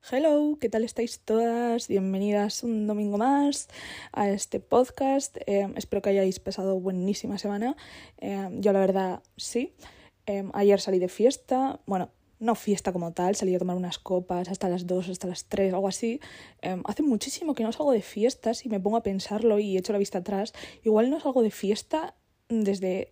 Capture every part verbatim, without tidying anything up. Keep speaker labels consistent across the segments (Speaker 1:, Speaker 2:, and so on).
Speaker 1: Hello, ¿qué tal estáis todas? Bienvenidas un domingo más a este podcast. Eh, espero que hayáis pasado buenísima semana. Eh, yo la verdad sí. Eh, ayer salí de fiesta, bueno, no fiesta como tal, salí a tomar unas copas hasta las dos, hasta las tres, algo así. Eh, hace muchísimo que no salgo de fiestas y me pongo a pensarlo y echo la vista atrás. Igual no salgo de fiesta desde...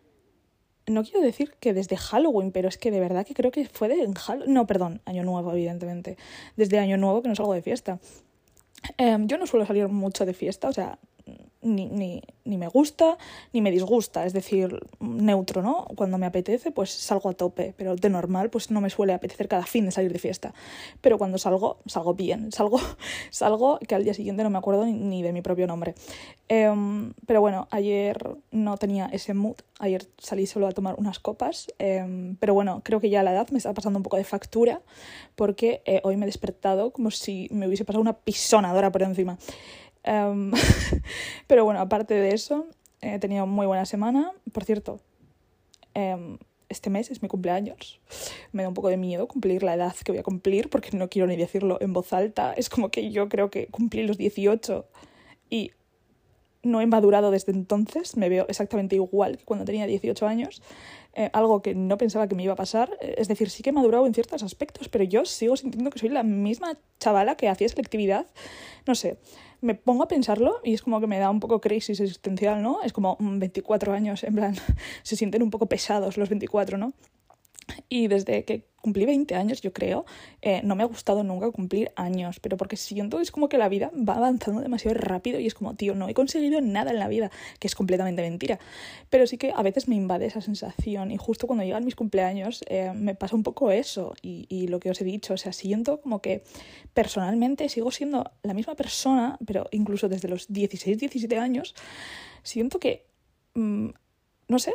Speaker 1: No quiero decir que desde Halloween, pero es que de verdad que creo que fue de Halloween. No, perdón, Año Nuevo, evidentemente. Desde Año Nuevo que no salgo de fiesta. Eh, yo no suelo salir mucho de fiesta, o sea, ni, ni, ni me gusta ni me disgusta, es decir, neutro, ¿no? Cuando me apetece, pues salgo a tope, pero de normal, pues no me suele apetecer cada fin de salir de fiesta. Pero cuando salgo, salgo bien, salgo, salgo que al día siguiente no me acuerdo ni, ni de mi propio nombre. Eh, pero bueno, ayer no tenía ese mood, ayer salí solo a tomar unas copas, eh, pero bueno, creo que ya la edad me está pasando un poco de factura, porque eh, hoy me he despertado como si me hubiese pasado una pisonadora por encima. Um, pero bueno, aparte de eso, he tenido muy buena semana. Por cierto, um, este mes es mi cumpleaños. Me da un poco de miedo cumplir la edad que voy a cumplir, porque no quiero ni decirlo en voz alta. Es como que yo creo que cumplí los dieciocho y no he madurado desde entonces. Me veo exactamente igual que cuando tenía dieciocho años. Eh, algo que no pensaba que me iba a pasar. Es decir, sí que he madurado en ciertos aspectos, pero yo sigo sintiendo que soy la misma chavala que hacía selectividad. No sé, me pongo a pensarlo y es como que me da un poco crisis existencial, ¿no? Es como veinticuatro años, en plan, se sienten un poco pesados los veinticuatro, ¿no? Y desde que cumplí veinte años, yo creo, eh, no me ha gustado nunca cumplir años, pero porque siento es como que la vida va avanzando demasiado rápido y es como, tío, no he conseguido nada en la vida, que es completamente mentira. Pero sí que a veces me invade esa sensación y justo cuando llegan mis cumpleaños eh, me pasa un poco eso y, y lo que os he dicho, o sea, siento como que personalmente sigo siendo la misma persona, pero incluso desde los dieciséis, diecisiete años, siento que, mmm, no sé,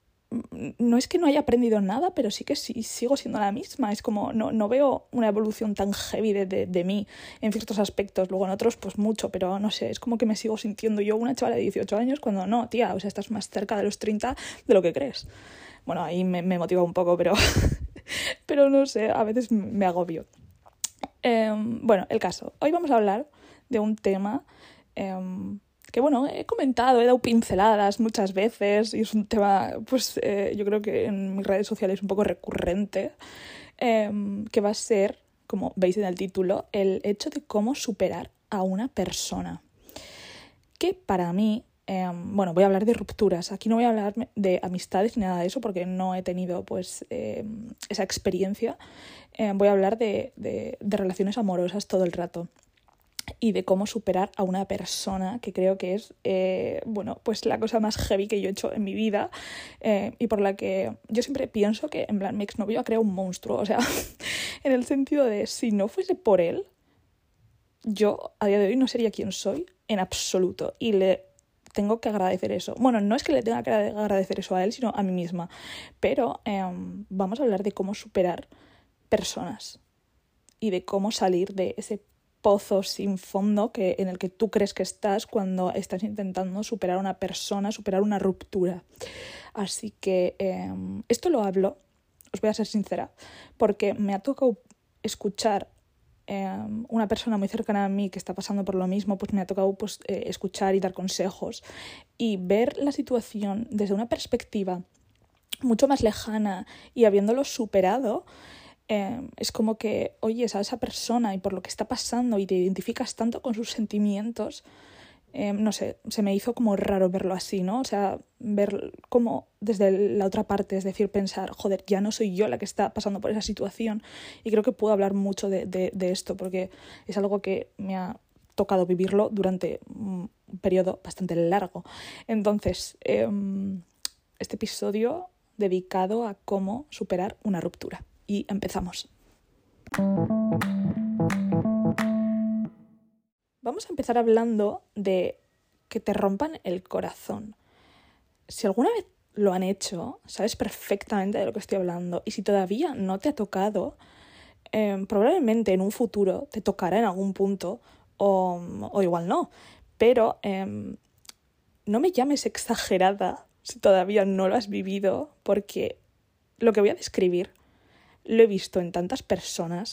Speaker 1: no es que no haya aprendido nada, pero sí que sí, sigo siendo la misma. Es como, no, no veo una evolución tan heavy de, de, de mí en ciertos aspectos, luego en otros pues mucho, pero no sé, es como que me sigo sintiendo yo una chavala de dieciocho años cuando no, tía, o sea, estás más cerca de los treinta de lo que crees. Bueno, ahí me, me motiva un poco, pero, pero no sé, a veces me agobio. Eh, bueno, el caso. Hoy vamos a hablar de un tema... Eh, que bueno, he comentado, he dado pinceladas muchas veces y es un tema, pues eh, yo creo que en mis redes sociales un poco recurrente, eh, que va a ser, como veis en el título, el hecho de cómo superar a una persona. Que para mí, eh, bueno, voy a hablar de rupturas, aquí no voy a hablar de amistades ni nada de eso porque no he tenido pues eh, esa experiencia, eh, voy a hablar de, de, de relaciones amorosas todo el rato. Y de cómo superar a una persona, que creo que es, eh, bueno, pues la cosa más heavy que yo he hecho en mi vida eh, y por la que yo siempre pienso que, en plan, mi exnovio ha creado un monstruo, o sea, en el sentido de, si no fuese por él, yo a día de hoy no sería quien soy en absoluto y le tengo que agradecer eso. Bueno, no es que le tenga que agradecer eso a él, sino a mí misma, pero eh, vamos a hablar de cómo superar personas y de cómo salir de ese pozo sin fondo que, en el que tú crees que estás cuando estás intentando superar a una persona, superar una ruptura. Así que eh, esto lo hablo, os voy a ser sincera, porque me ha tocado escuchar eh, una persona muy cercana a mí que está pasando por lo mismo, pues me ha tocado pues, eh, escuchar y dar consejos y ver la situación desde una perspectiva mucho más lejana y habiéndolo superado. Eh, es como que oyes a esa persona y por lo que está pasando y te identificas tanto con sus sentimientos, eh, no sé, se me hizo como raro verlo así, ¿no? O sea, ver como desde la otra parte, es decir, pensar, joder, ya no soy yo la que está pasando por esa situación y creo que puedo hablar mucho de, de, de esto porque es algo que me ha tocado vivirlo durante un periodo bastante largo. Entonces, eh, este episodio dedicado a cómo superar una ruptura. Y empezamos. Vamos a empezar hablando de que te rompan el corazón. Si alguna vez lo han hecho, sabes perfectamente de lo que estoy hablando. Y si todavía no te ha tocado, eh, probablemente en un futuro te tocará en algún punto o, o igual no. Pero eh, no me llames exagerada si todavía no lo has vivido, porque lo que voy a describir lo he visto en tantas personas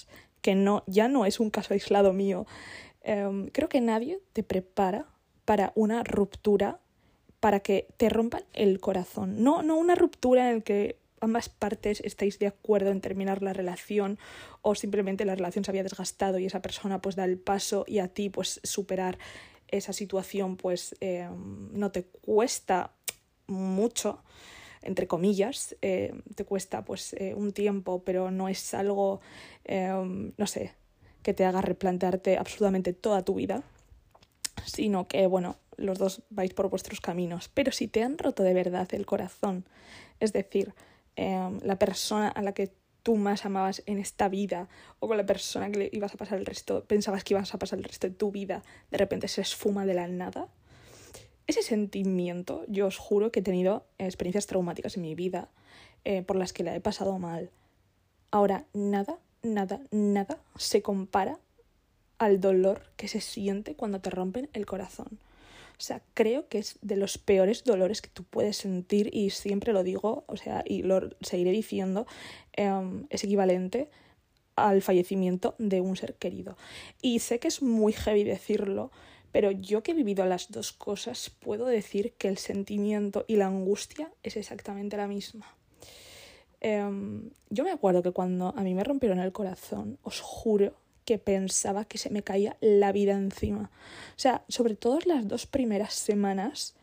Speaker 1: que no, ya no es un caso aislado mío. Um, creo que nadie te prepara para una ruptura, para que te rompan el corazón. No, no una ruptura en la que ambas partes estáis de acuerdo en terminar la relación o simplemente la relación se había desgastado y esa persona pues da el paso y a ti pues superar esa situación pues eh, no te cuesta mucho, entre comillas, eh, te cuesta pues eh, un tiempo, pero no es algo, eh, no sé, que te haga replantearte absolutamente toda tu vida, sino que, bueno, los dos vais por vuestros caminos. Pero si te han roto de verdad el corazón, es decir, eh, la persona a la que tú más amabas en esta vida o con la persona que le ibas a pasar el resto, pensabas que ibas a pasar el resto de tu vida, de repente se esfuma de la nada, ese sentimiento, yo os juro que he tenido experiencias traumáticas en mi vida eh, por las que la he pasado mal. Ahora, nada, nada, nada se compara al dolor que se siente cuando te rompen el corazón. O sea, creo que es de los peores dolores que tú puedes sentir y siempre lo digo, o sea, y lo seguiré diciendo, eh, es equivalente al fallecimiento de un ser querido. Y sé que es muy heavy decirlo, pero yo que he vivido las dos cosas puedo decir que el sentimiento y la angustia es exactamente la misma. Eh, yo me acuerdo que cuando a mí me rompieron el corazón, os juro que pensaba que se me caía la vida encima. O sea, sobre todo las dos primeras semanas,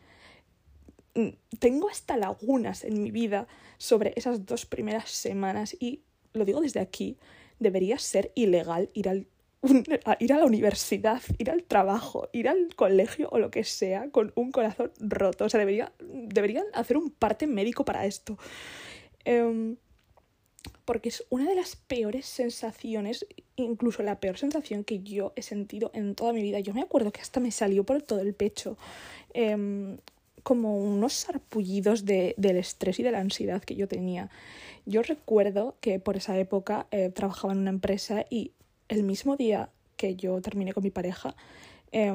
Speaker 1: tengo hasta lagunas en mi vida sobre esas dos primeras semanas y lo digo desde aquí, debería ser ilegal ir al a ir a la universidad, ir al trabajo, ir al colegio o lo que sea con un corazón roto. O sea, debería, deberían hacer un parte médico para esto. Um, porque es una de las peores sensaciones, incluso la peor sensación que yo he sentido en toda mi vida. Yo me acuerdo que hasta me salió por todo el pecho um, como unos sarpullidos de, del estrés y de la ansiedad que yo tenía. Yo recuerdo que por esa época eh, trabajaba en una empresa y el mismo día que yo terminé con mi pareja, eh,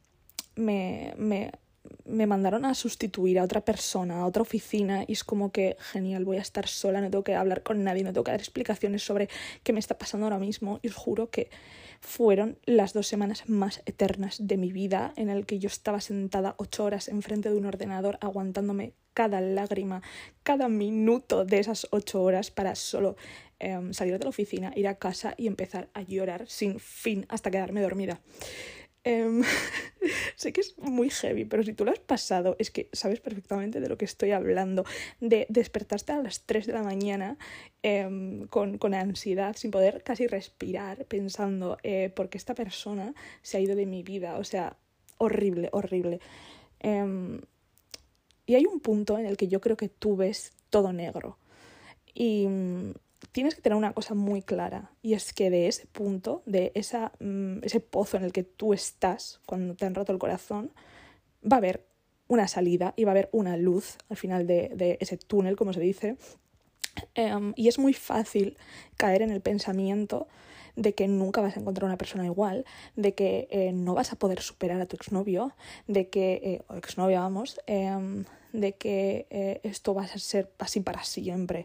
Speaker 1: me, me, me mandaron a sustituir a otra persona, a otra oficina, y es como que, genial, voy a estar sola, no tengo que hablar con nadie, no tengo que dar explicaciones sobre qué me está pasando ahora mismo. Y os juro que fueron las dos semanas más eternas de mi vida en el que yo estaba sentada ocho horas enfrente de un ordenador aguantándome cada lágrima, cada minuto de esas ocho horas para solo eh, salir de la oficina, ir a casa y empezar a llorar sin fin hasta quedarme dormida. Um, sé que es muy heavy, pero si tú lo has pasado es que sabes perfectamente de lo que estoy hablando, de despertarte a las tres de la mañana um, con, con ansiedad, sin poder casi respirar, pensando eh, ¿por qué esta persona se ha ido de mi vida? O sea, horrible, horrible. Um, y hay un punto en el que yo creo que tú ves todo negro y um, tienes que tener una cosa muy clara, y es que de ese punto, de esa, um, ese pozo en el que tú estás cuando te han roto el corazón, va a haber una salida y va a haber una luz al final de, de ese túnel, como se dice, um, y es muy fácil caer en el pensamiento de que nunca vas a encontrar una persona igual, de que eh, no vas a poder superar a tu exnovio, de que, eh, o exnovia, vamos, eh, de que eh, esto va a ser así para siempre.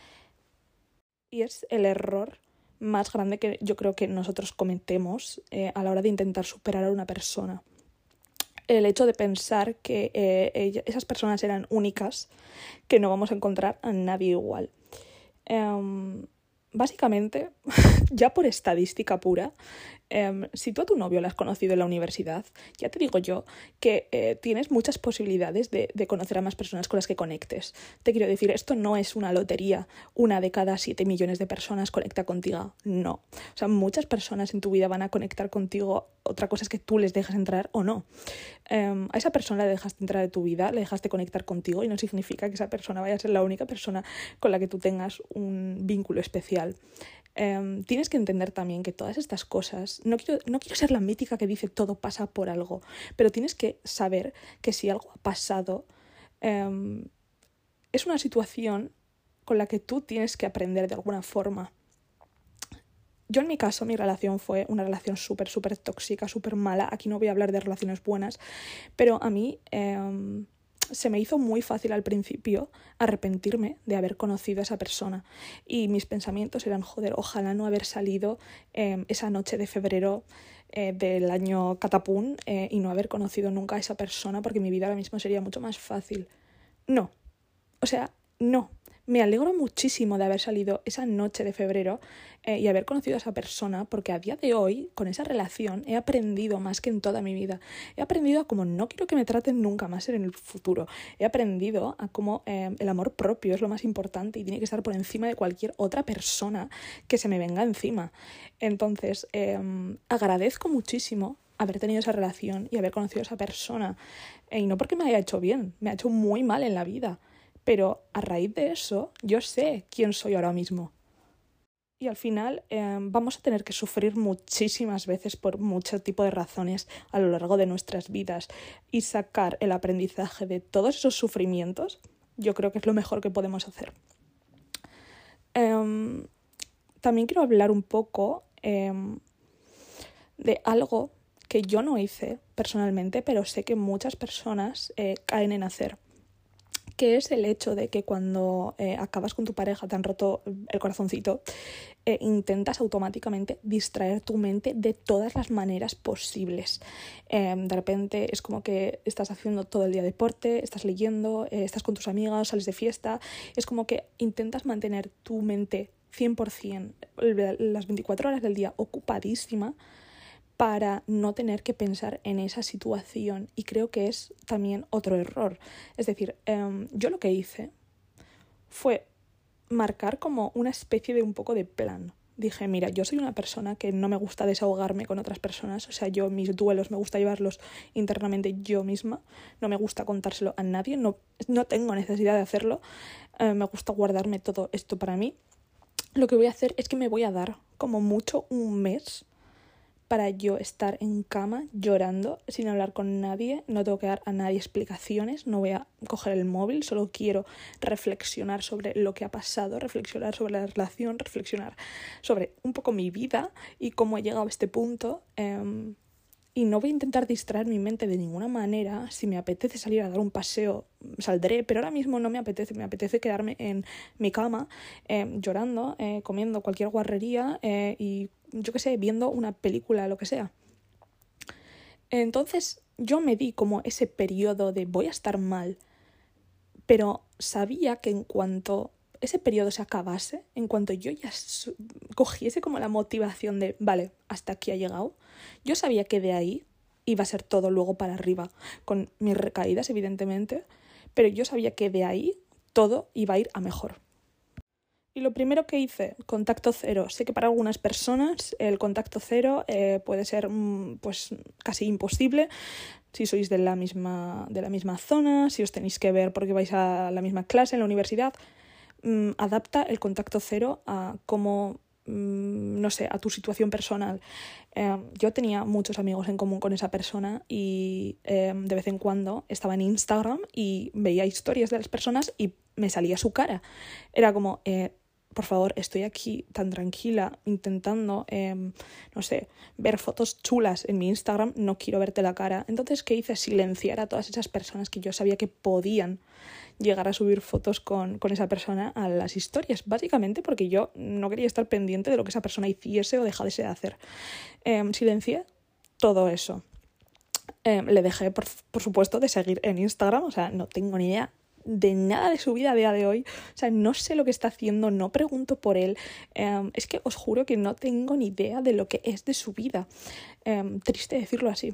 Speaker 1: Y es el error más grande que yo creo que nosotros cometemos eh, a la hora de intentar superar a una persona. El hecho de pensar que eh, ella, esas personas eran únicas, que no vamos a encontrar a nadie igual. Um, básicamente, ya por estadística pura, um, si tú a tu novio lo has conocido en la universidad, ya te digo yo que eh, tienes muchas posibilidades de, de conocer a más personas con las que conectes. Te quiero decir, esto no es una lotería, una de cada siete millones de personas conecta contigo, no. O sea, muchas personas en tu vida van a conectar contigo, otra cosa es que tú les dejas entrar o no. Um, a esa persona le dejaste entrar en tu vida, le dejaste conectar contigo y no significa que esa persona vaya a ser la única persona con la que tú tengas un vínculo especial. Um, tienes que entender también que todas estas cosas, no quiero, no quiero ser la mítica que dice todo pasa por algo, pero tienes que saber que si algo ha pasado, um, es una situación con la que tú tienes que aprender de alguna forma. Yo en mi caso, mi relación fue una relación súper, súper tóxica, súper mala. Aquí no voy a hablar de relaciones buenas, pero a mí eh, se me hizo muy fácil al principio arrepentirme de haber conocido a esa persona. Y mis pensamientos eran, joder, ojalá no haber salido eh, esa noche de febrero eh, del año catapún eh, y no haber conocido nunca a esa persona, porque mi vida ahora mismo sería mucho más fácil. No. O sea, no. Me alegro muchísimo de haber salido esa noche de febrero eh, y haber conocido a esa persona, porque a día de hoy, con esa relación, he aprendido más que en toda mi vida. He aprendido a cómo no quiero que me traten nunca más en el futuro. He aprendido a cómo eh, el amor propio es lo más importante y tiene que estar por encima de cualquier otra persona que se me venga encima. Entonces, eh, agradezco muchísimo haber tenido esa relación y haber conocido a esa persona. Eh, y no porque me haya hecho bien, me ha hecho muy mal en la vida. Pero a raíz de eso, yo sé quién soy ahora mismo. Y al final eh, vamos a tener que sufrir muchísimas veces por mucho tipo de razones a lo largo de nuestras vidas. Y sacar el aprendizaje de todos esos sufrimientos, yo creo que es lo mejor que podemos hacer. Eh, también quiero hablar un poco eh, de algo que yo no hice personalmente, pero sé que muchas personas eh, caen en hacer. Que es el hecho de que cuando eh, acabas con tu pareja, te han roto el corazoncito, eh, intentas automáticamente distraer tu mente de todas las maneras posibles. Eh, de repente es como que estás haciendo todo el día deporte, estás leyendo, eh, estás con tus amigas, sales de fiesta. Es como que intentas mantener tu mente cien por ciento las veinticuatro horas del día ocupadísima para no tener que pensar en esa situación. Y creo que es también otro error. Es decir, eh, yo lo que hice fue marcar como una especie de un poco de plan. Dije, mira, yo soy una persona que no me gusta desahogarme con otras personas. O sea, yo mis duelos me gusta llevarlos internamente yo misma. No me gusta contárselo a nadie. No, no tengo necesidad de hacerlo. Eh, me gusta guardarme todo esto para mí. Lo que voy a hacer es que me voy a dar como mucho un mes para yo estar en cama llorando sin hablar con nadie. No tengo que dar a nadie explicaciones, no voy a coger el móvil, solo quiero reflexionar sobre lo que ha pasado, reflexionar sobre la relación, reflexionar sobre un poco mi vida y cómo he llegado a este punto. Eh, y no voy a intentar distraer mi mente de ninguna manera. Si me apetece salir a dar un paseo, saldré, pero ahora mismo no me apetece. Me apetece quedarme en mi cama eh, llorando, eh, comiendo cualquier guarrería eh, y yo qué sé, viendo una película, lo que sea. Entonces yo me di como ese periodo de voy a estar mal, pero sabía que en cuanto ese periodo se acabase, en cuanto yo ya su- cogiese como la motivación de vale, hasta aquí ha llegado, yo sabía que de ahí iba a ser todo luego para arriba, con mis recaídas evidentemente, pero yo sabía que de ahí todo iba a ir a mejor. Y lo primero que hice, contacto cero. Sé que para algunas personas el contacto cero eh, puede ser mm, pues casi imposible si sois de la misma, de la misma zona, si os tenéis que ver porque vais a la misma clase en la universidad. Mm, adapta el contacto cero a cómo, mm, no sé, a tu situación personal. Eh, yo tenía muchos amigos en común con esa persona y eh, de vez en cuando estaba en Instagram y veía historias de las personas y me salía su cara. Era como... Eh, por favor, estoy aquí tan tranquila intentando, eh, no sé, ver fotos chulas en mi Instagram, no quiero verte la cara. Entonces, ¿qué hice? Silenciar a todas esas personas que yo sabía que podían llegar a subir fotos con, con esa persona a las historias, básicamente porque yo no quería estar pendiente de lo que esa persona hiciese o dejase de hacer. Eh, silencié todo eso. Eh, le dejé, por, por supuesto, de seguir en Instagram, o sea, no tengo ni idea de nada de su vida a día de hoy, o sea, no sé lo que está haciendo, no pregunto por él, eh, es que os juro que no tengo ni idea de lo que es de su vida, eh, triste decirlo así.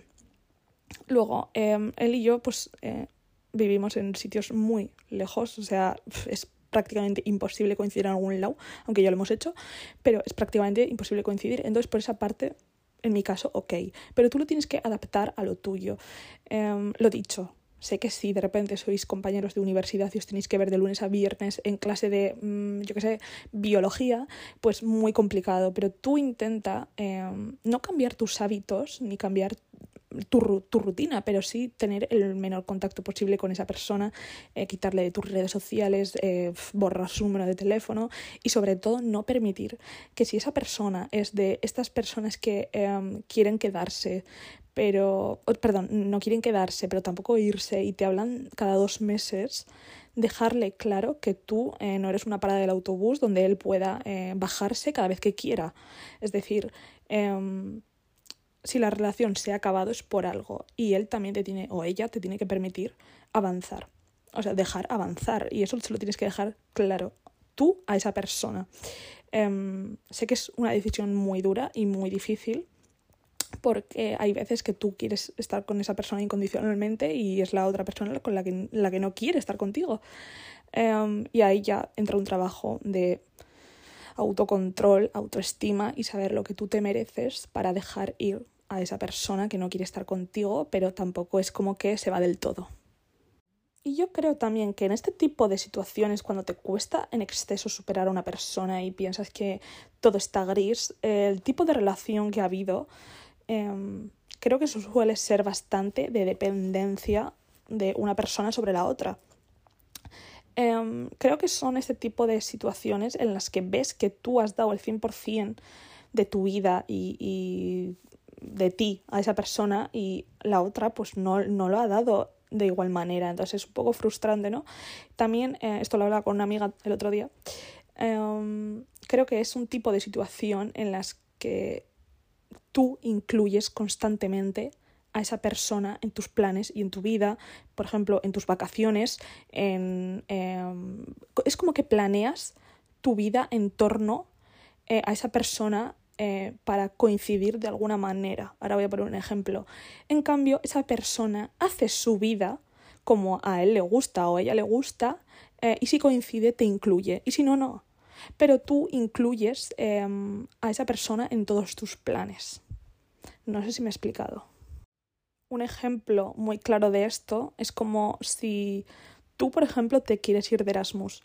Speaker 1: Luego, eh, él y yo pues eh, vivimos en sitios muy lejos, o sea, es prácticamente imposible coincidir en algún lado, aunque ya lo hemos hecho, pero es prácticamente imposible coincidir, entonces por esa parte, en mi caso, ok, pero tú lo tienes que adaptar a lo tuyo. Eh, lo dicho, sé que si de repente sois compañeros de universidad y os tenéis que ver de lunes a viernes en clase de, mmm, yo qué sé, biología, pues muy complicado. Pero tú intenta eh, no cambiar tus hábitos ni cambiar tu, tu rutina, pero sí tener el menor contacto posible con esa persona, eh, quitarle de tus redes sociales, eh, borrar su número de teléfono y sobre todo no permitir que si esa persona es de estas personas que eh, quieren quedarse pero, oh, perdón, no quieren quedarse, pero tampoco irse y te hablan cada dos meses, dejarle claro que tú eh, no eres una parada del autobús donde él pueda eh, bajarse cada vez que quiera. Es decir, eh, si la relación se ha acabado es por algo y él también te tiene, o ella te tiene que permitir avanzar. O sea, dejar avanzar, y eso se lo tienes que dejar claro tú a esa persona. Eh, sé que es una decisión muy dura y muy difícil, porque hay veces que tú quieres estar con esa persona incondicionalmente y es la otra persona con la que, la que no quiere estar contigo. Um, y ahí ya entra un trabajo de autocontrol, autoestima y saber lo que tú te mereces para dejar ir a esa persona que no quiere estar contigo, pero tampoco es como que se va del todo. Y yo creo también que en este tipo de situaciones, cuando te cuesta en exceso superar a una persona y piensas que todo está gris, el tipo de relación que ha habido, eh, creo que eso suele ser bastante de dependencia de una persona sobre la otra. Eh, creo que son este tipo de situaciones en las que ves que tú has dado el cien por ciento de tu vida y, y de ti a esa persona y la otra pues no, no lo ha dado de igual manera. Entonces es un poco frustrante, ¿no? También, eh, esto lo hablaba con una amiga el otro día, eh, creo que es un tipo de situación en las que tú incluyes constantemente a esa persona en tus planes y en tu vida, por ejemplo, en tus vacaciones, en, eh, es como que planeas tu vida en torno eh, a esa persona eh, para coincidir de alguna manera. Ahora voy a poner un ejemplo. En cambio, esa persona hace su vida como a él le gusta o a ella le gusta, eh, y si coincide te incluye, y si no, no. Pero tú incluyes eh, a esa persona en todos tus planes. No sé si me he explicado. Un ejemplo muy claro de esto es como si tú, por ejemplo, te quieres ir de Erasmus.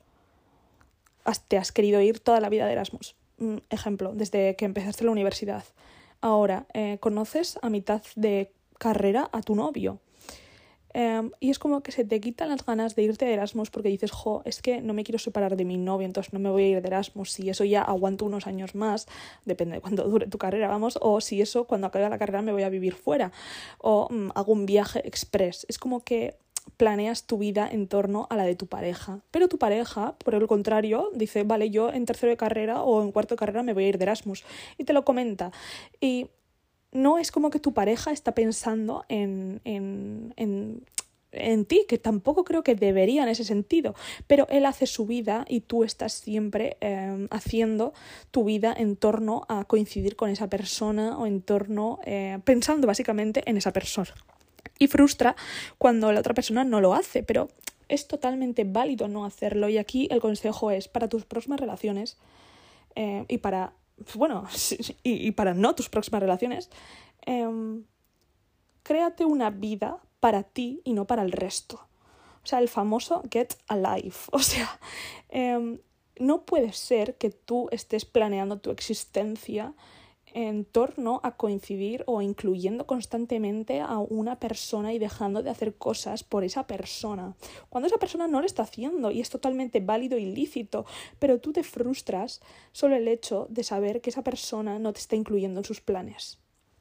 Speaker 1: Te has querido ir toda la vida de Erasmus. Un ejemplo, desde que empezaste la universidad. Ahora, eh, conoces a mitad de carrera a tu novio. Um, y es como que se te quitan las ganas de irte de Erasmus porque dices, jo, es que no me quiero separar de mi novio, entonces no me voy a ir de Erasmus. Si eso ya aguanto unos años más, depende de cuánto dure tu carrera, vamos, o si eso cuando acabe la carrera me voy a vivir fuera, o um, hago un viaje express. Es como que planeas tu vida en torno a la de tu pareja. Pero tu pareja, por el contrario, dice, vale, yo en tercero de carrera o en cuarto de carrera me voy a ir de Erasmus. Y te lo comenta. Y no es como que tu pareja está pensando en, en, en, en ti, que tampoco creo que debería en ese sentido, pero él hace su vida y tú estás siempre eh, haciendo tu vida en torno a coincidir con esa persona o en torno, eh, pensando básicamente en esa persona. Y frustra cuando la otra persona no lo hace, pero es totalmente válido no hacerlo. Y aquí el consejo es, para tus próximas relaciones eh, y para... bueno, y, y para no tus próximas relaciones, eh, créate una vida para ti y no para el resto. O sea, el famoso get a life. O sea, eh, no puede ser que tú estés planeando tu existencia en torno a coincidir o incluyendo constantemente a una persona y dejando de hacer cosas por esa persona, cuando esa persona no lo está haciendo y es totalmente válido y lícito, pero tú te frustras solo el hecho de saber que esa persona no te está incluyendo en sus planes.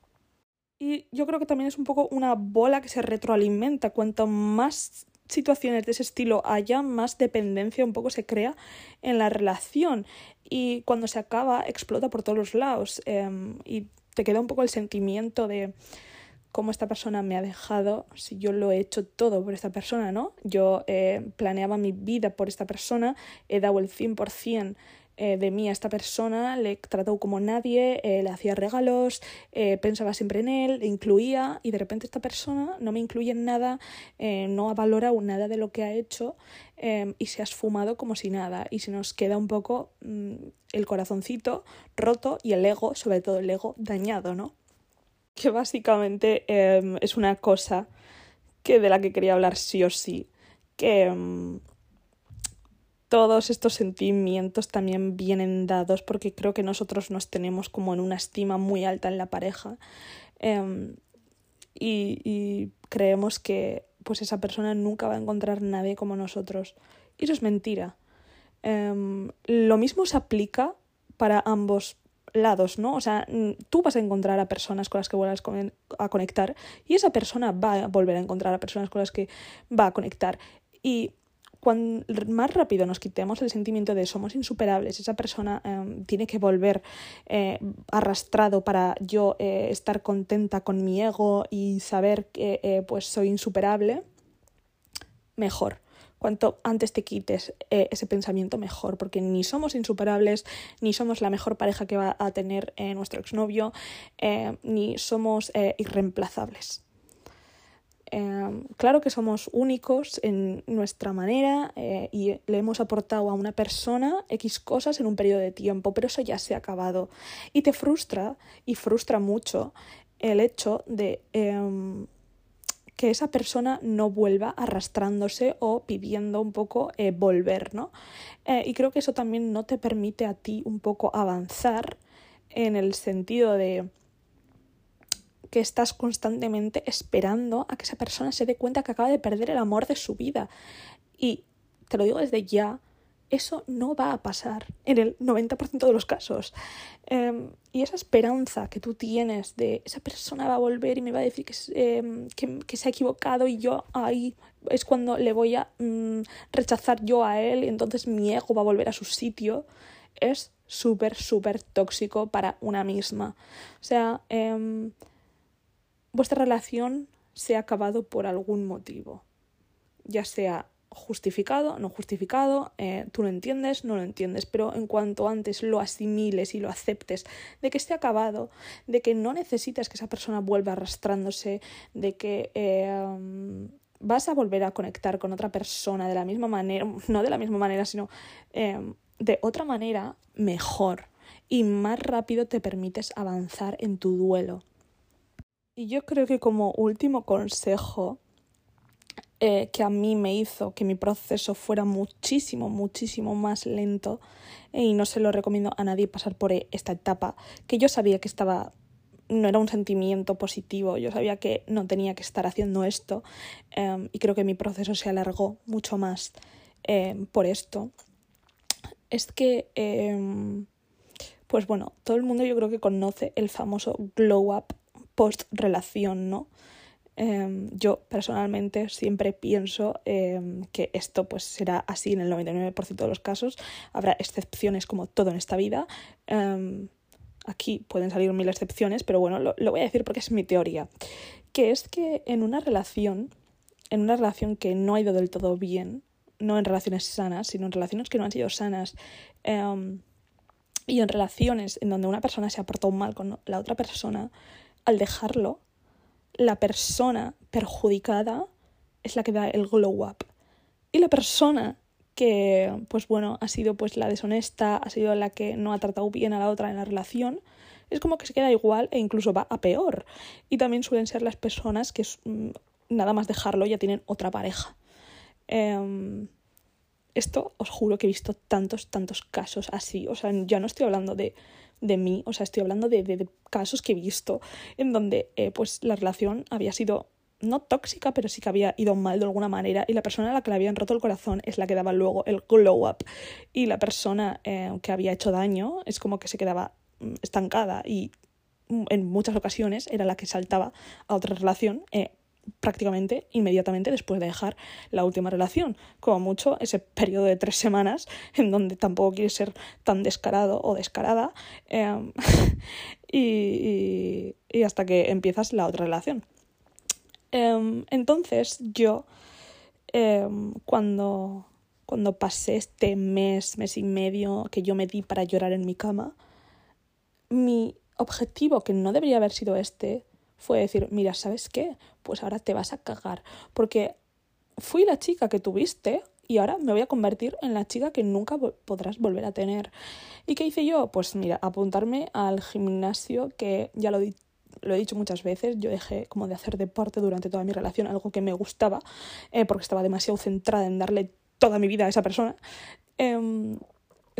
Speaker 1: Y yo creo que también es un poco una bola que se retroalimenta. Cuanto más situaciones de ese estilo haya, más dependencia un poco se crea en la relación y cuando se acaba explota por todos los lados, eh, y te queda un poco el sentimiento de cómo esta persona me ha dejado si yo lo he hecho todo por esta persona, ¿no? Yo eh, planeaba mi vida por esta persona, he dado el cien por ciento de mí a esta persona, le he tratado como nadie, eh, le hacía regalos, eh, pensaba siempre en él, le incluía y de repente esta persona no me incluye en nada, eh, no ha valorado nada de lo que ha hecho, eh, y se ha esfumado como si nada y se nos queda un poco mmm, el corazoncito roto y el ego, sobre todo el ego, dañado, ¿no? Que básicamente eh, es una cosa que de la que quería hablar sí o sí, que... Eh, todos estos sentimientos también vienen dados porque creo que nosotros nos tenemos como en una estima muy alta en la pareja, eh, y, y creemos que pues esa persona nunca va a encontrar nadie como nosotros. Y eso es mentira. Eh, lo mismo se aplica para ambos lados, ¿no? O sea, tú vas a encontrar a personas con las que vuelvas a conectar y esa persona va a volver a encontrar a personas con las que va a conectar. Y cuando más rápido nos quitemos el sentimiento de somos insuperables, esa persona eh, tiene que volver eh, arrastrado para yo eh, estar contenta con mi ego y saber que eh, pues soy insuperable, mejor. Cuanto antes te quites eh, ese pensamiento, mejor, porque ni somos insuperables, ni somos la mejor pareja que va a tener eh, nuestro exnovio, eh, ni somos eh, irreemplazables. Eh, claro que somos únicos en nuestra manera eh, y le hemos aportado a una persona X cosas en un periodo de tiempo, pero eso ya se ha acabado. Y te frustra, y frustra mucho, el hecho de Eh, que esa persona no vuelva arrastrándose o pidiendo un poco eh, volver, ¿no? Eh, y creo que eso también no te permite a ti un poco avanzar en el sentido de que estás constantemente esperando a que esa persona se dé cuenta que acaba de perder el amor de su vida. Y te lo digo desde ya, eso no va a pasar en el noventa por ciento de los casos. Eh, y esa esperanza que tú tienes de esa persona va a volver y me va a decir que, eh, que, que se ha equivocado y yo ahí es cuando le voy a mm, rechazar yo a él y entonces mi ego va a volver a su sitio, es súper, súper tóxico para una misma. O sea, eh, vuestra relación se ha acabado por algún motivo, ya sea justificado, no justificado, eh, tú lo entiendes, no lo entiendes, pero en cuanto antes lo asimiles y lo aceptes de que esté acabado, de que no necesitas que esa persona vuelva arrastrándose, de que eh, vas a volver a conectar con otra persona de la misma manera, no de la misma manera, sino eh, de otra manera mejor y más rápido te permites avanzar en tu duelo. Y yo creo que como último consejo Eh, que a mí me hizo que mi proceso fuera muchísimo, muchísimo más lento eh, y no se lo recomiendo a nadie pasar por esta etapa, que yo sabía que estaba, no era un sentimiento positivo, yo sabía que no tenía que estar haciendo esto eh, y creo que mi proceso se alargó mucho más eh, por esto. Es que, eh, pues bueno, todo el mundo yo creo que conoce el famoso glow up post-relación, ¿no? Eh, yo personalmente siempre pienso eh, que esto pues será así en el noventa y nueve por ciento de los casos. Habrá excepciones como todo en esta vida. Eh, aquí pueden salir mil excepciones, pero bueno, lo, lo voy a decir porque es mi teoría. Que es que en una relación, en una relación que no ha ido del todo bien, no en relaciones sanas, sino en relaciones que no han sido sanas, eh, y en relaciones en donde una persona se ha portado mal con la otra persona, al dejarlo, la persona perjudicada es la que da el glow up. Y la persona que, pues bueno, ha sido pues la deshonesta, ha sido la que no ha tratado bien a la otra en la relación, es como que se queda igual e incluso va a peor. Y también suelen ser las personas que nada más dejarlo ya tienen otra pareja. Eh, esto os juro que he visto tantos, tantos casos así. O sea, ya no estoy hablando de... de mí, o sea, estoy hablando de, de, de casos que he visto en donde eh, pues la relación había sido no tóxica, pero sí que había ido mal de alguna manera y la persona a la que le habían roto el corazón es la que daba luego el glow up y la persona eh, que había hecho daño es como que se quedaba estancada y en muchas ocasiones era la que saltaba a otra relación eh, prácticamente inmediatamente después de dejar la última relación, como mucho ese periodo de tres semanas en donde tampoco quieres ser tan descarado o descarada eh, y, y, y hasta que empiezas la otra relación. Eh, entonces yo eh, cuando, cuando pasé este mes, mes y medio que yo me di para llorar en mi cama, mi objetivo, que no debería haber sido este, fue decir, mira, ¿sabes qué? Pues ahora te vas a cagar, porque fui la chica que tuviste y ahora me voy a convertir en la chica que nunca vo- podrás volver a tener. ¿Y qué hice yo? Pues mira, apuntarme al gimnasio, que ya lo, di- lo he dicho muchas veces, yo dejé como de hacer deporte durante toda mi relación, algo que me gustaba, eh, porque estaba demasiado centrada en darle toda mi vida a esa persona. Eh,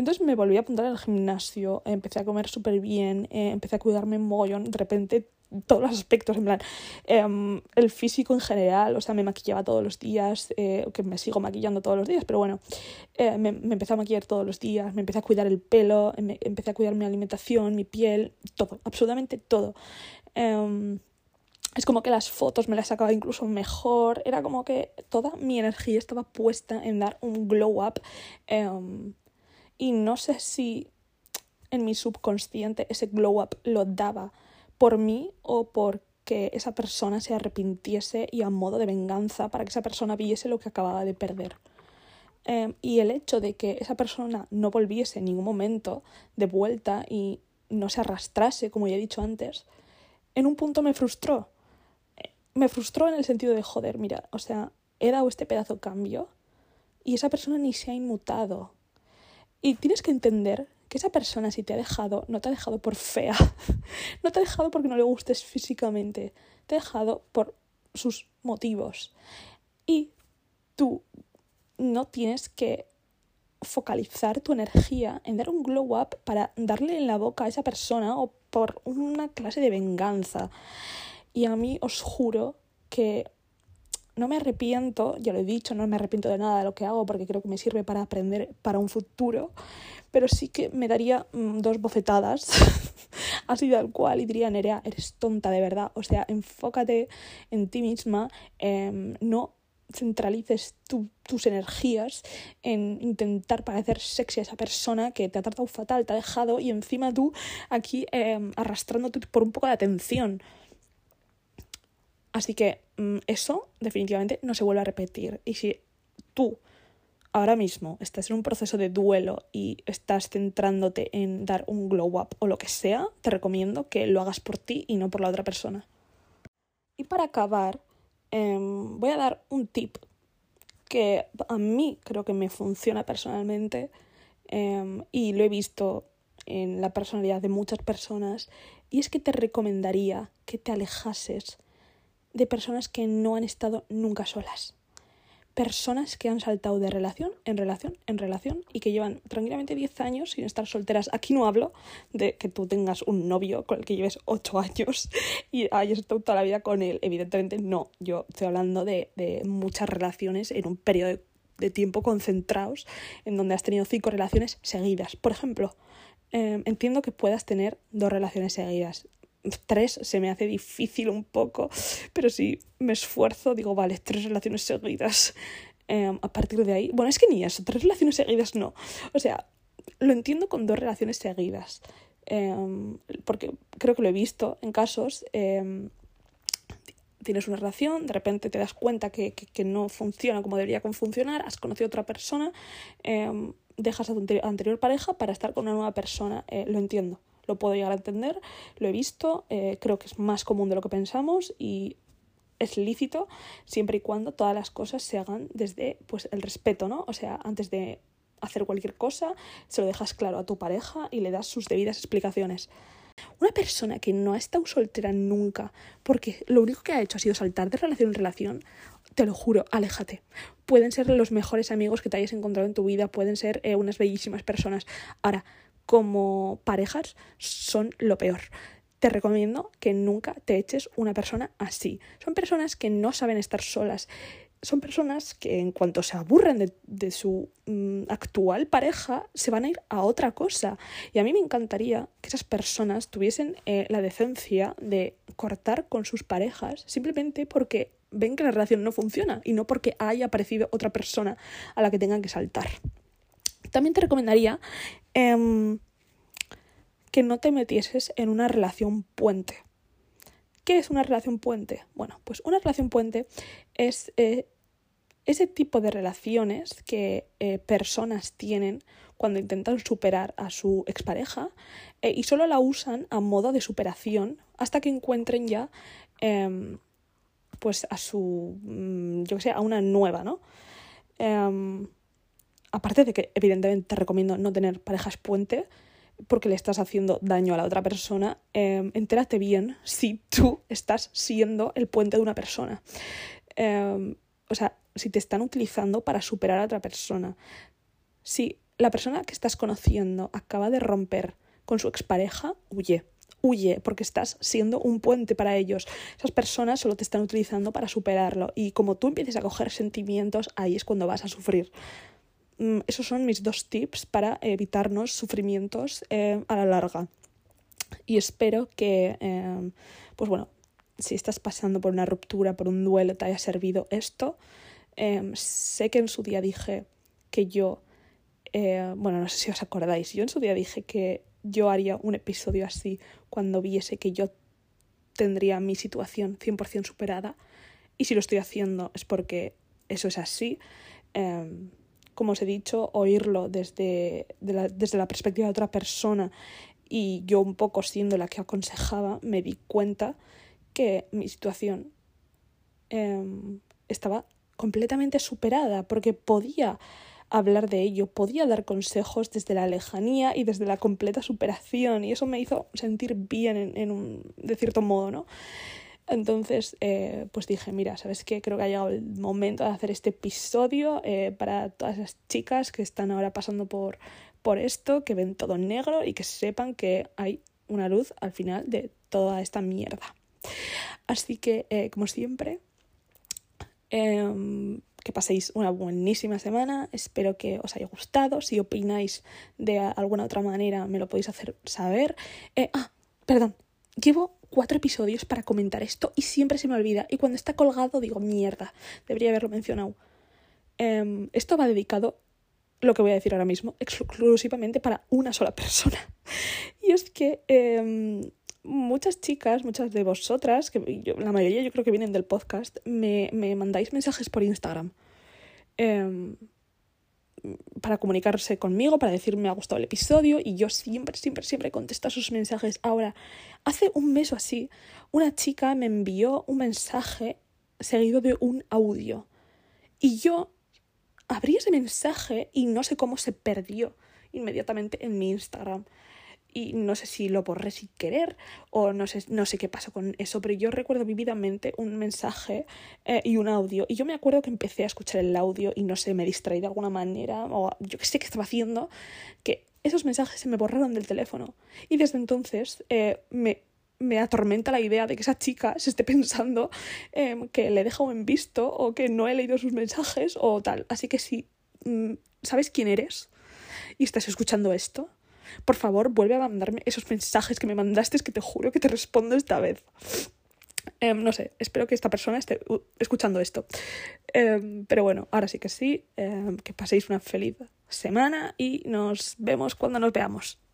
Speaker 1: Entonces me volví a apuntar al gimnasio, empecé a comer súper bien, eh, empecé a cuidarme mogollón, de repente todos los aspectos, en plan, eh, el físico en general, o sea, me maquillaba todos los días, eh, que me sigo maquillando todos los días, pero bueno, eh, me, me empecé a maquillar todos los días, me empecé a cuidar el pelo, me, empecé a cuidar mi alimentación, mi piel, todo, absolutamente todo. Eh, es como que las fotos me las sacaba incluso mejor, era como que toda mi energía estaba puesta en dar un glow up, eh, y no sé si en mi subconsciente ese glow up lo daba por mí o porque esa persona se arrepintiese y a modo de venganza para que esa persona viese lo que acababa de perder. Eh, y el hecho de que esa persona no volviese en ningún momento de vuelta y no se arrastrase, como ya he dicho antes, en un punto me frustró. Me frustró en el sentido de, joder, mira, o sea, he dado este pedazo cambio y esa persona ni se ha inmutado. Y tienes que entender que esa persona, si te ha dejado, no te ha dejado por fea, no te ha dejado porque no le gustes físicamente, te ha dejado por sus motivos. Y tú no tienes que focalizar tu energía en dar un glow up para darle en la boca a esa persona o por una clase de venganza. Y a mí os juro que no me arrepiento, ya lo he dicho, no me arrepiento de nada de lo que hago porque creo que me sirve para aprender para un futuro, pero sí que me daría mmm, dos bofetadas, así tal cual, y diría, Nerea, eres tonta de verdad, o sea, enfócate en ti misma, eh, no centralices tu, tus energías en intentar parecer sexy a esa persona que te ha tratado fatal, te ha dejado y encima tú aquí eh, arrastrándote por un poco de atención. Así que eso definitivamente no se vuelve a repetir. Y si tú ahora mismo estás en un proceso de duelo y estás centrándote en dar un glow up o lo que sea, te recomiendo que lo hagas por ti y no por la otra persona. Y para acabar, eh, voy a dar un tip que a mí creo que me funciona personalmente eh, y lo he visto en la personalidad de muchas personas, y es que te recomendaría que te alejases de personas que no han estado nunca solas. Personas que han saltado de relación en relación en relación y que llevan tranquilamente diez años sin estar solteras. Aquí no hablo de que tú tengas un novio con el que lleves ocho años y hayas estado toda la vida con él. Evidentemente no. Yo estoy hablando de, de muchas relaciones en un periodo de, de tiempo concentrados en donde has tenido cinco relaciones seguidas. Por ejemplo, eh, entiendo que puedas tener dos relaciones seguidas. Tres se me hace difícil un poco, pero si me esfuerzo, digo, vale, tres relaciones seguidas. Eh, a partir de ahí, bueno, es que ni eso, tres relaciones seguidas no. O sea, lo entiendo con dos relaciones seguidas, eh, porque creo que lo he visto en casos. Eh, tienes una relación, de repente te das cuenta que, que, que no funciona como debería funcionar, has conocido a otra persona, eh, dejas a tu anterior pareja para estar con una nueva persona. Eh, lo entiendo. Lo puedo llegar a entender, lo he visto, eh, creo que es más común de lo que pensamos y es lícito siempre y cuando todas las cosas se hagan desde pues, el respeto, ¿no? O sea, antes de hacer cualquier cosa, se lo dejas claro a tu pareja y le das sus debidas explicaciones. Una persona que no ha estado soltera nunca porque lo único que ha hecho ha sido saltar de relación en relación, te lo juro, aléjate. Pueden ser los mejores amigos que te hayas encontrado en tu vida, pueden ser eh, unas bellísimas personas. Ahora, como parejas son lo peor. Te recomiendo que nunca te eches una persona así. Son personas que no saben estar solas. Son personas que en cuanto se aburren de, de su mm, actual pareja, se van a ir a otra cosa. Y a mí me encantaría que esas personas tuviesen eh, la decencia de cortar con sus parejas simplemente porque ven que la relación no funciona y no porque haya aparecido otra persona a la que tengan que saltar. También te recomendaría eh, que no te metieses en una relación puente. ¿Qué es una relación puente? Bueno, pues una relación puente es eh, ese tipo de relaciones que eh, personas tienen cuando intentan superar a su expareja eh, y solo la usan a modo de superación hasta que encuentren ya eh, pues a su, yo qué sé, a una nueva, ¿no? Eh, Aparte de que, evidentemente, te recomiendo no tener parejas puente porque le estás haciendo daño a la otra persona, eh, entérate bien si tú estás siendo el puente de una persona. Eh, o sea, si te están utilizando para superar a otra persona. Si la persona que estás conociendo acaba de romper con su expareja, huye. Huye, porque estás siendo un puente para ellos. Esas personas solo te están utilizando para superarlo. Y como tú empieces a coger sentimientos, ahí es cuando vas a sufrir. Esos son mis dos tips para evitarnos sufrimientos eh, a la larga. Y espero que, eh, pues bueno, si estás pasando por una ruptura, por un duelo, te haya servido esto. Eh, sé que en su día dije que yo, eh, bueno, no sé si os acordáis, yo en su día dije que yo haría un episodio así cuando viese que yo tendría mi situación cien por ciento superada. Y si lo estoy haciendo es porque eso es así. Eh, como os he dicho, oírlo desde, de la, desde la perspectiva de otra persona y yo un poco siendo la que aconsejaba, me di cuenta que mi situación eh, estaba completamente superada porque podía hablar de ello, podía dar consejos desde la lejanía y desde la completa superación, y eso me hizo sentir bien en, en un, de cierto modo, ¿no? Entonces, eh, pues dije, mira, ¿sabes qué? Creo que ha llegado el momento de hacer este episodio eh, para todas las chicas que están ahora pasando por, por esto, que ven todo negro y que sepan que hay una luz al final de toda esta mierda. Así que, eh, como siempre, eh, que paséis una buenísima semana. Espero que os haya gustado. Si opináis de alguna otra manera, me lo podéis hacer saber. Eh, ah, perdón. Llevo cuatro episodios para comentar esto y siempre se me olvida. Y cuando está colgado digo, mierda, debería haberlo mencionado. Eh, esto va dedicado, lo que voy a decir ahora mismo, exclusivamente para una sola persona. Y es que eh, muchas chicas, muchas de vosotras, que yo, la mayoría yo creo que vienen del podcast, me, me mandáis mensajes por Instagram. Eh, para comunicarse conmigo, para decirme me ha gustado el episodio, y yo siempre, siempre, siempre contesto a sus mensajes. Ahora, hace un mes o así, una chica me envió un mensaje seguido de un audio y yo abrí ese mensaje y no sé cómo se perdió inmediatamente en mi Instagram. Y no sé si lo borré sin querer o no sé, no sé qué pasó con eso, pero yo recuerdo vividamente un mensaje eh, y un audio. Y yo me acuerdo que empecé a escuchar el audio y no sé, me distraí de alguna manera o yo qué sé qué estaba haciendo, que esos mensajes se me borraron del teléfono. Y desde entonces eh, me, me atormenta la idea de que esa chica se esté pensando eh, que le he dejado en visto o que no he leído sus mensajes o tal. Así que si mm, sabes quién eres y estás escuchando esto, por favor, vuelve a mandarme esos mensajes que me mandaste, que te juro que te respondo esta vez. Eh, no sé, espero que esta persona esté uh, escuchando esto. Eh, pero bueno, ahora sí que sí, eh, que paséis una feliz semana y nos vemos cuando nos veamos.